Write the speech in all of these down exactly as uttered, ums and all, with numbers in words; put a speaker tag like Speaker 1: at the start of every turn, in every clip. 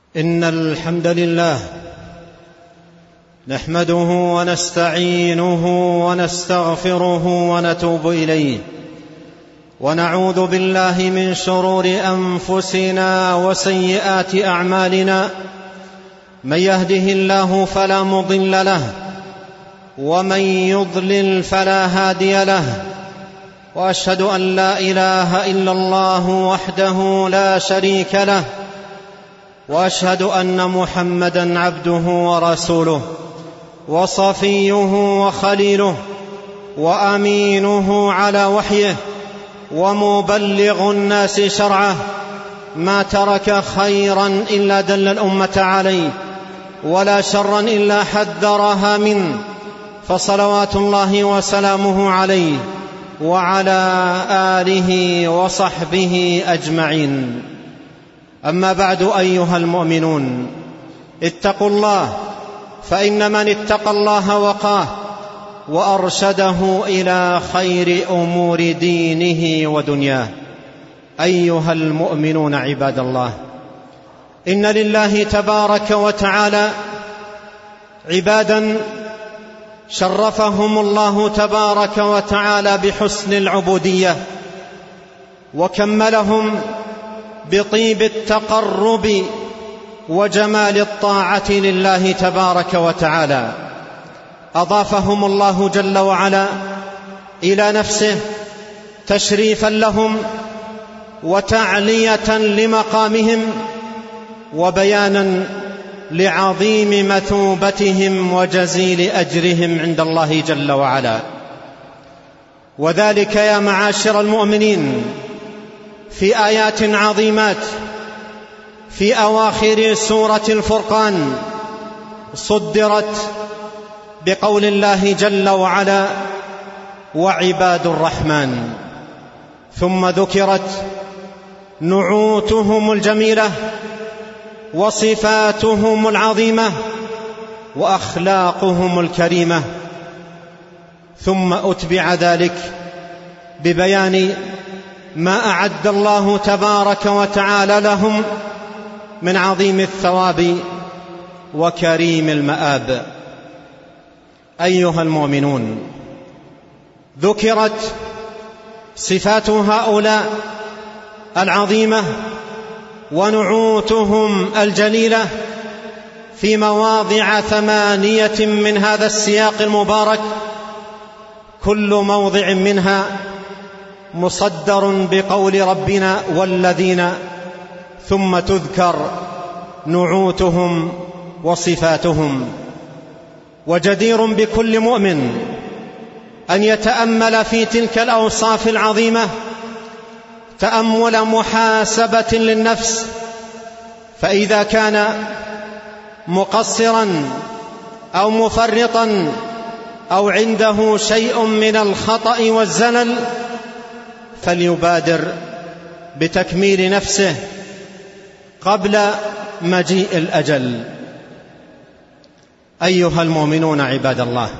Speaker 1: إن الحمد لله نحمده ونستعينه ونستغفره ونتوب إليه، ونعوذ بالله من شرور أنفسنا وسيئات أعمالنا. من يهده الله فلا مضل له، ومن يضلل فلا هادي له، وأشهد أن لا إله إلا الله وحده لا شريك له، وأشهد أن محمدًا عبده ورسوله وصفيه وخليله وأمينه على وحيه ومبلغ الناس شرعه. ما ترك خيرا إلا دل الأمة عليه، ولا شرا إلا حذرها منه، فصلوات الله وسلامه عليه وعلى آله وصحبه أجمعين. أما بعد، أيها المؤمنون، اتقوا الله، فإن من اتقى الله وقاه وأرشده إلى خير أمور دينه ودنياه. أيها المؤمنون عباد الله، إن لله تبارك وتعالى عبادا شرفهم الله تبارك وتعالى بحسن العبودية، وكملهم بطيب التقرب وجمال الطاعة لله تبارك وتعالى. أضافهم الله جل وعلا إلى نفسه تشريفا لهم وتعلية لمقامهم وبيانا لعظيم مثوبتهم وجزيل أجرهم عند الله جل وعلا. وذلك يا معاشر المؤمنين في آيات عظيمات في أواخر سورة الفرقان صدرت بقول الله جل وعلا: وعباد الرحمن، ثم ذكرت نعوتهم الجميلة وصفاتهم العظيمة وأخلاقهم الكريمة، ثم أتبع ذلك ببيان ما أعد الله تبارك وتعالى لهم من عظيم الثواب وكريم المآب. أيها المؤمنون، ذكرت صفات هؤلاء العظيمة ونعوتهم الجليلة في مواضع ثمانية من هذا السياق المبارك، كل موضع منها مصدر بقول ربنا والذين، ثم تذكر نعوتهم وصفاتهم. وجدير بكل مؤمن أن يتأمل في تلك الأوصاف العظيمة تأمل محاسبة للنفس، فإذا كان مقصرا أو مفرطا أو عنده شيء من الخطأ والزلل فليبادر بتكميل نفسه قبل مجيء الأجل. أيها المؤمنون عباد الله،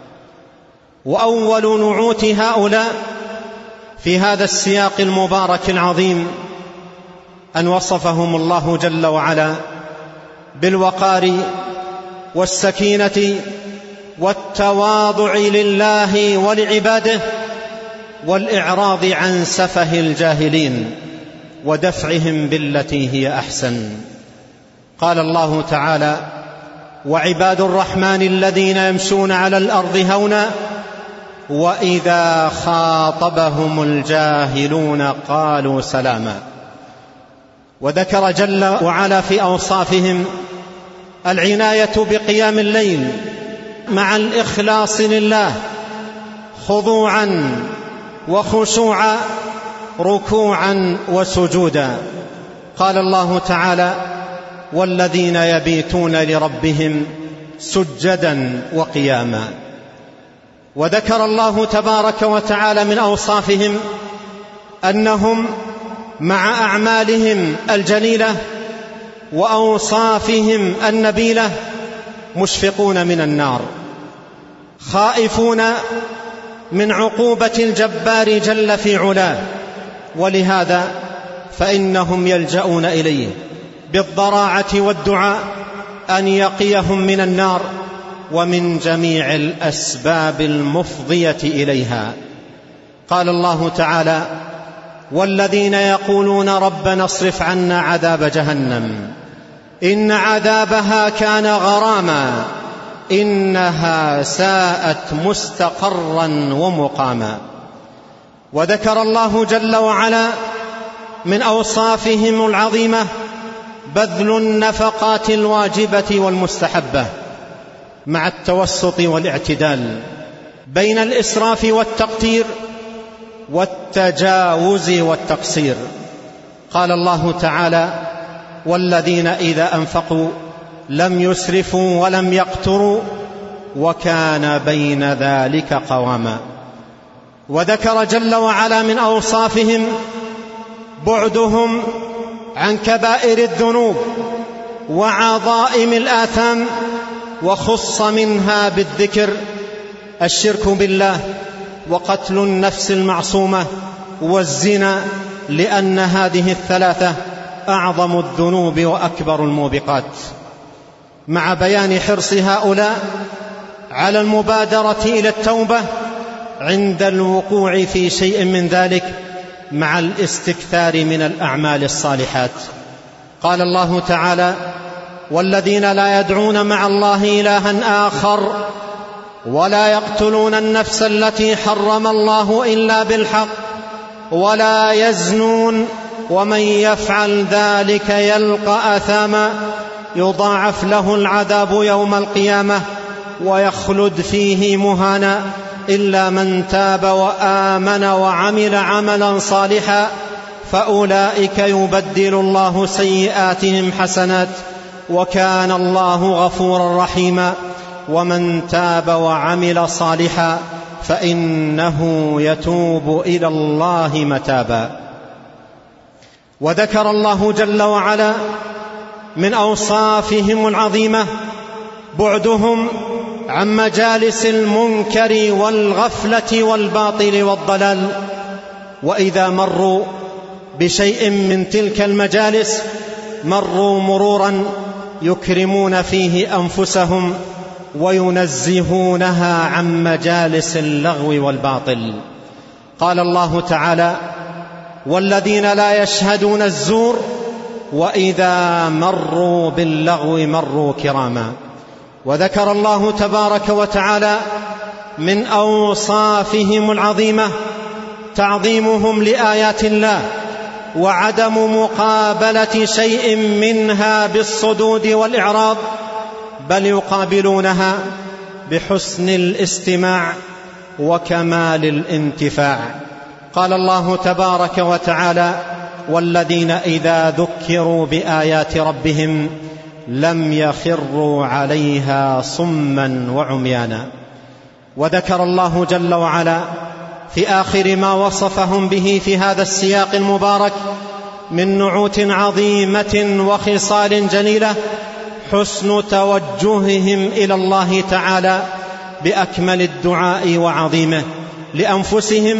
Speaker 1: وأول نعوت هؤلاء في هذا السياق المبارك العظيم أن وصفهم الله جل وعلا بالوقار والسكينة والتواضع لله ولعباده، والإعراض عن سفه الجاهلين ودفعهم بالتي هي أحسن. قال الله تعالى: وعباد الرحمن الذين يمشون على الأرض هونا وإذا خاطبهم الجاهلون قالوا سلاما. وذكر جل وعلا في أوصافهم العناية بقيام الليل مع الإخلاص لله، خضوعا وخشوعا، ركوعا وسجودا. قال الله تعالى: والذين يبيتون لربهم سجدا وقياما. وذكر الله تبارك وتعالى من أوصافهم أنهم مع أعمالهم الجليلة وأوصافهم النبيلة مشفقون من النار، خائفون من عقوبة الجبار جل في علاه، ولهذا فإنهم يلجؤون إليه بالضراعة والدعاء أن يقيهم من النار ومن جميع الأسباب المفضية إليها. قال الله تعالى: والذين يقولون ربنا اصرف عنا عذاب جهنم إن عذابها كان غراما إنها ساءت مستقرا ومقاما. وذكر الله جل وعلا من أوصافهم العظيمة بذل النفقات الواجبة والمستحبة مع التوسط والاعتدال بين الإسراف والتقتير والتجاوز والتقصير. قال الله تعالى: والذين إذا أنفقوا لم يسرفوا ولم يقتروا وكان بين ذلك قواما. وذكر جل وعلا من أوصافهم بعدهم عن كبائر الذنوب وعظائم الآثام، وخص منها بالذكر الشرك بالله وقتل النفس المعصومة والزنا، لأن هذه الثلاثة أعظم الذنوب وأكبر الموبقات، مع بيان حرص هؤلاء على المبادرة إلى التوبة عند الوقوع في شيء من ذلك مع الاستكثار من الأعمال الصالحات. قال الله تعالى: والذين لا يدعون مع الله إلها آخر ولا يقتلون النفس التي حرم الله إلا بالحق ولا يزنون ومن يفعل ذلك يلقى أثاما يضاعف له العذاب يوم القيامة ويخلد فيه مهانا إلا من تاب وآمن وعمل عملا صالحا فأولئك يبدل الله سيئاتهم حسنات وكان الله غفورا رحيما ومن تاب وعمل صالحا فإنه يتوب إلى الله متابا. وذكر الله جل وعلا من أوصافهم العظيمة بعدهم عن مجالس المنكر والغفلة والباطل والضلال، وإذا مروا بشيء من تلك المجالس مروا مرورا يكرمون فيه أنفسهم وينزهونها عن مجالس اللغو والباطل. قال الله تعالى: والذين لا يشهدون الزور وإذا مروا باللغو مروا كراما. وذكر الله تبارك وتعالى من أوصافهم العظيمة تعظيمهم لآيات الله وعدم مقابلة شيء منها بالصدود والإعراض، بل يقابلونها بحسن الاستماع وكمال الانتفاع. قال الله تبارك وتعالى: والذين إذا ذكروا بآيات ربهم لم يخروا عليها صما وعميانا. وذكر الله جل وعلا في آخر ما وصفهم به في هذا السياق المبارك من نعوت عظيمة وخصال جليلة حسن توجههم إلى الله تعالى بأكمل الدعاء وعظيمه لأنفسهم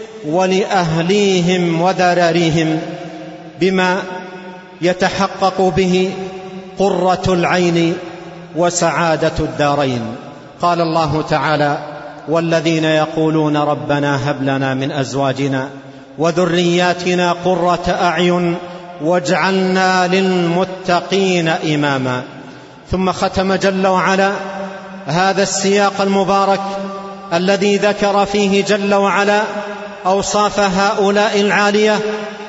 Speaker 1: ولأهليهم وذراريهم بما يتحقق به قرة العين وسعادة الدارين. قال الله تعالى: والذين يقولون ربنا هب لنا من أزواجنا وذرياتنا قرة أعين واجعلنا للمتقين إماما. ثم ختم جل وعلا هذا السياق المبارك الذي ذكر فيه جل وعلا أوصاف هؤلاء العالية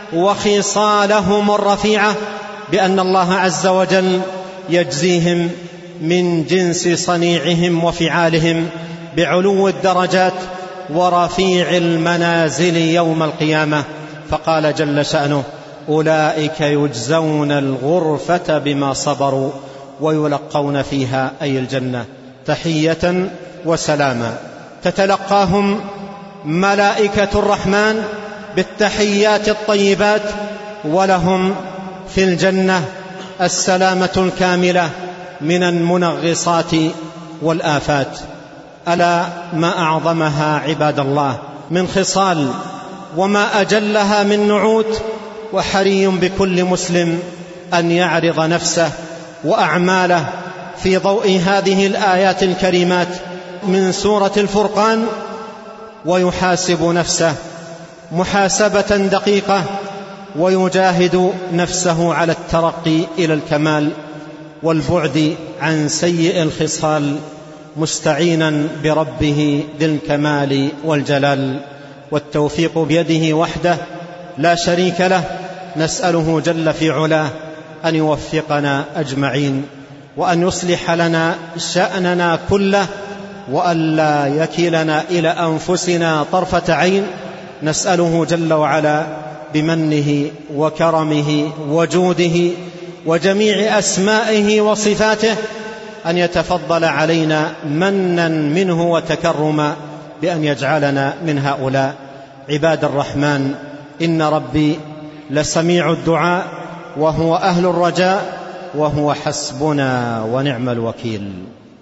Speaker 1: وخصالهم الرفيعة بأن الله عز وجل يجزيهم من جنس صنيعهم وفعالهم بعلو الدرجات ورفيع المنازل يوم القيامة. فقال جل شأنه: أولئك يجزون الغرفة بما صبروا ويلقون فيها أي الجنة تحية وسلاما. تتلقاهم ملائكة الرحمن بالتحيات الطيبات، ولهم في الجنة السلامة الكاملة من المنغصات والآفات. ألا ما أعظمها عباد الله من خصال وما أجلها من نعوت، وحري بكل مسلم أن يعرض نفسه وأعماله في ضوء هذه الآيات الكريمات من سورة الفرقان، ويحاسب نفسه محاسبة دقيقة، ويجاهد نفسه على الترقي إلى الكمال والبعد عن سيء الخصال، مستعينا بربه ذي الكمال والجلال. والتوفيق بيده وحده لا شريك له، نسأله جل في علاه أن يوفقنا أجمعين، وأن يصلح لنا شأننا كله، وأن لا يكلنا إلى أنفسنا طرفة عين. نسأله جل وعلا بمنه وكرمه وجوده وجميع أسمائه وصفاته أن يتفضل علينا منا منه وتكرما بأن يجعلنا من هؤلاء. عباد الرحمن، إن ربي لسميع الدعاء، وهو أهل الرجاء، وهو حسبنا ونعم الوكيل.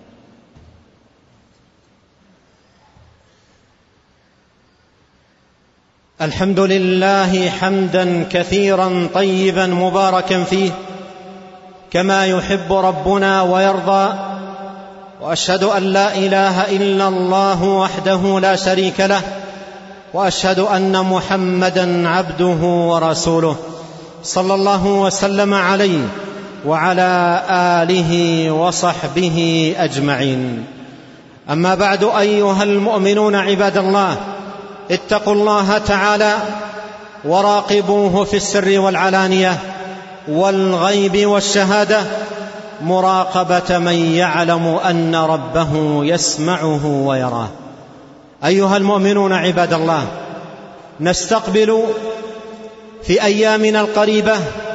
Speaker 1: الحمد لله حمدا كثيرا طيبا مباركا فيه، كما يحب ربنا ويرضى. وأشهد أن لا إله إلا الله وحده لا شريك له، وأشهد أن محمدا عبده ورسوله، صلى الله وسلم عليه وعلى آله وصحبه أجمعين. أما بعد، أيها المؤمنون عباد الله، اتقوا الله تعالى وراقبوه في السر والعلانية والغيب والشهادة، مراقبة من يعلم أن ربه يسمعه ويراه. أيها المؤمنون عباد الله، نستقبل في أيامنا القريبة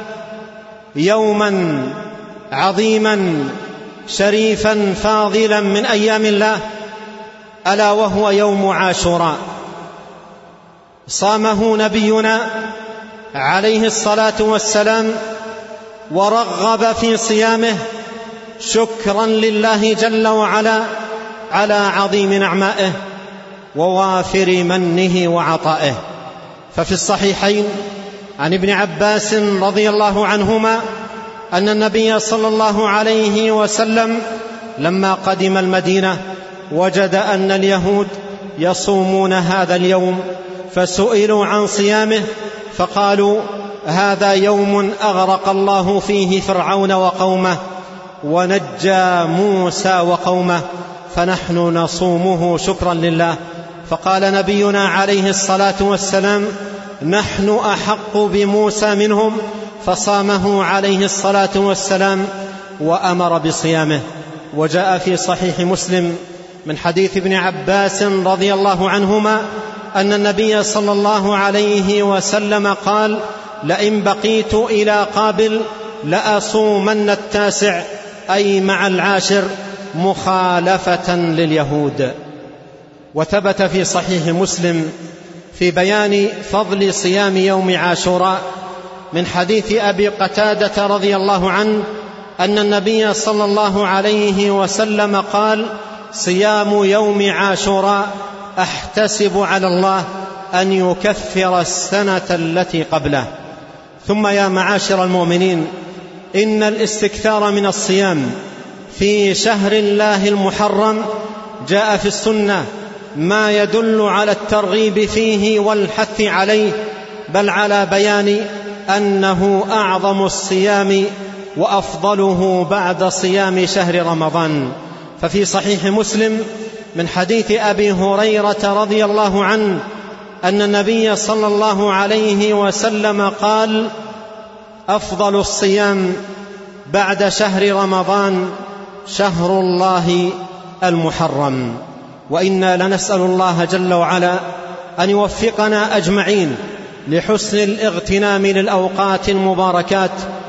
Speaker 1: يوما عظيما شريفا فاضلا من أيام الله، ألا وهو يوم عاشوراء. صامه نبينا عليه الصلاة والسلام ورغب في صيامه شكرا لله جل وعلا على عظيم نعمائه ووافر منه وعطائه. ففي الصحيحين عن ابن عباس رضي الله عنهما أن النبي صلى الله عليه وسلم لما قدم المدينة وجد أن اليهود يصومون هذا اليوم، فسئلوا عن صيامه فقالوا: هذا يوم أغرق الله فيه فرعون وقومه ونجى موسى وقومه، فنحن نصومه شكرا لله. فقال نبينا عليه الصلاة والسلام: نحن أحق بموسى منهم، فصامه عليه الصلاة والسلام وأمر بصيامه. وجاء في صحيح مسلم من حديث ابن عباس رضي الله عنهما أن النبي صلى الله عليه وسلم قال: لئن بقيت إلى قابل لأصومن التاسع، أي مع العاشر، مخالفة لليهود. وثبت في صحيح مسلم في بيان فضل صيام يوم عاشوراء من حديث أبي قتادة رضي الله عنه أن النبي صلى الله عليه وسلم قال: صيام يوم عاشوراء أحتسب على الله أن يكفر السنة التي قبله. ثم يا معاشر المؤمنين، إن الاستكثار من الصيام في شهر الله المحرم جاء في السنة ما يدل على الترغيب فيه والحث عليه، بل على بيان أنه أعظم الصيام وأفضله بعد صيام شهر رمضان. ففي صحيح مسلم من حديث أبي هريرة رضي الله عنه أن النبي صلى الله عليه وسلم قال: أفضل الصيام بعد شهر رمضان شهر الله المحرم. وإنا لنسأل الله جل وعلا أن يوفقنا أجمعين لحسن الاغتنام للأوقات المباركات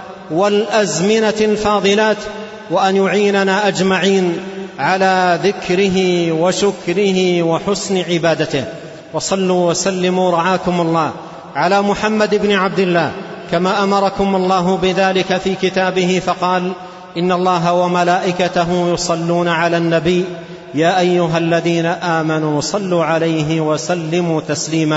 Speaker 1: والأزمنة الفاضلات، وأن يعيننا أجمعين على ذكره وشكره وحسن عبادته. وصلوا وسلموا رعاكم الله على محمد بن عبد الله كما أمركم الله بذلك في كتابه، فقال: إن الله وملائكته يصلون على النبي يا أيها الذين آمنوا صلوا عليه وسلموا تسليما.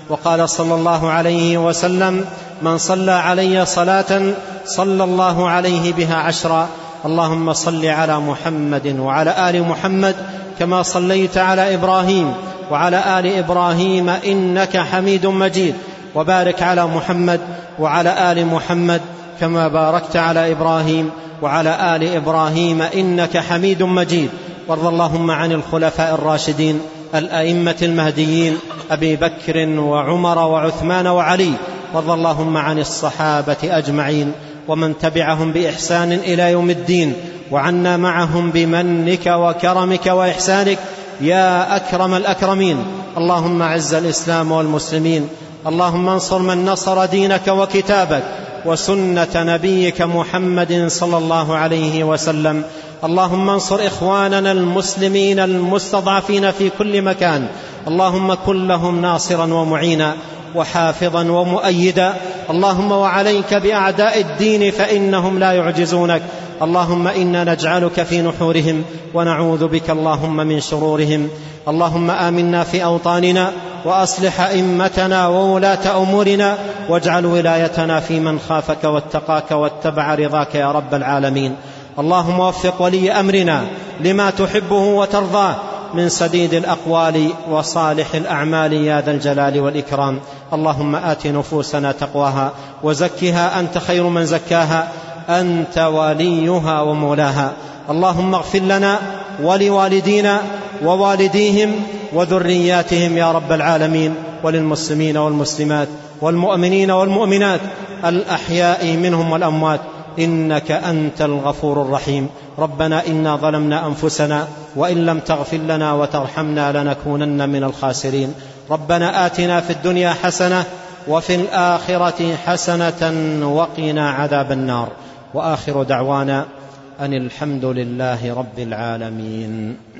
Speaker 1: وقال صلى الله عليه وسلم: من صلى علي صلاة صلى الله عليه بها عشرا. اللهم صل على محمد وعلى آل محمد كما صليت على إبراهيم وعلى آل إبراهيم إنك حميد مجيد، وبارك على محمد وعلى آل محمد كما باركت على إبراهيم وعلى آل إبراهيم إنك حميد مجيد. وارض اللهم عن الخلفاء الراشدين الأئمة المهديين أبي بكر وعمر وعثمان وعلي، وارض اللهم عن الصحابة أجمعين ومن تبعهم بإحسان إلى يوم الدين، وعنا معهم بمنك وكرمك وإحسانك يا أكرم الأكرمين. اللهم أعز الإسلام والمسلمين، اللهم انصر من نصر دينك وكتابك وسنة نبيك محمد صلى الله عليه وسلم. اللهم انصر إخواننا المسلمين المستضعفين في كل مكان، اللهم كن لهم ناصرا ومعينا وحافظا ومؤيدا. اللهم وعليك بأعداء الدين فإنهم لا يعجزونك. اللهم إنا نجعلك في نحورهم ونعوذ بك اللهم من شرورهم. اللهم آمنا في أوطاننا وأصلح أئمتنا وولاة أمورنا، واجعل ولايتنا في من خافك واتقاك واتبع رضاك يا رب العالمين. اللهم وفق ولي أمرنا لما تحبه وترضاه من سديد الأقوال وصالح الأعمال يا ذا الجلال والإكرام. اللهم آت نفوسنا تقواها وزكها أنت خير من زكاها، أنت وليها ومولاها. اللهم اغفر لنا ولوالدينا ووالديهم وذرياتهم يا رب العالمين، وللمسلمين والمسلمات والمؤمنين والمؤمنات الأحياء منهم والأموات، إنك أنت الغفور الرحيم. ربنا إنا ظلمنا أنفسنا وإن لم تغفر لنا وترحمنا لنكونن من الخاسرين. ربنا آتنا في الدنيا حسنة وفي الآخرة حسنة وقنا عذاب النار. وآخر دعوانا أن الحمد لله رب العالمين.